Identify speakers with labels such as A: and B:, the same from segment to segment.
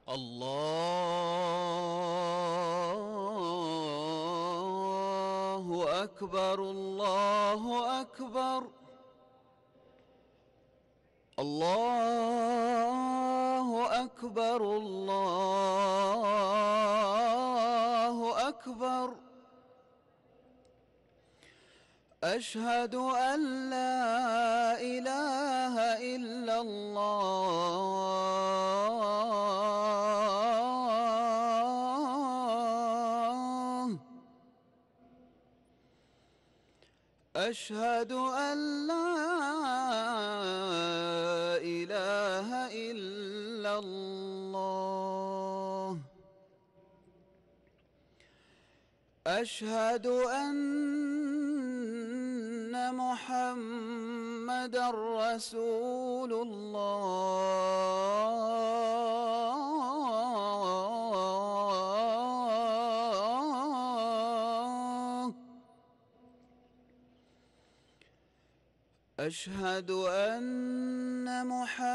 A: الله أكبر الله أكبر الله أكبر الله أكبر. أشهد أن لا إله إلا الله. أشهد أن لا إله إلا الله. أشهد أن محمدًا رسول الله. أشهد أن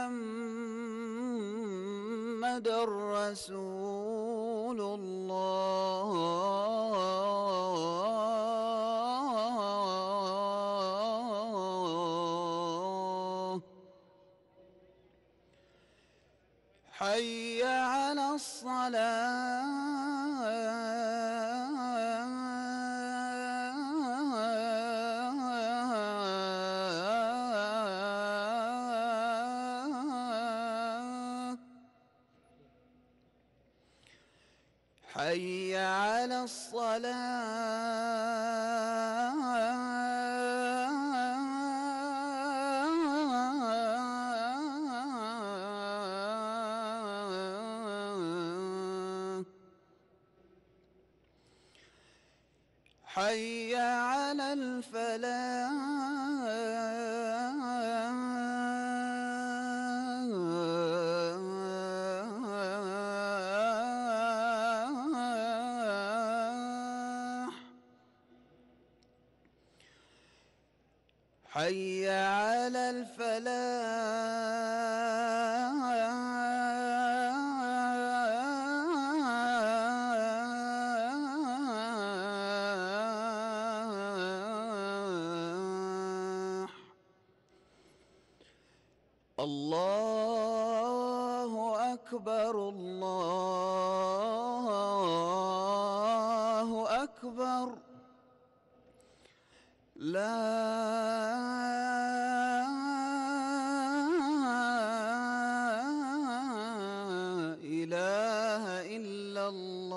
A: محمدًا رسول الله. حي على الصلاة. حي على الصلاة. حي على الفلاح. حي على الفلاح. الله أكبر الله أكبر. لا إله إلا الله.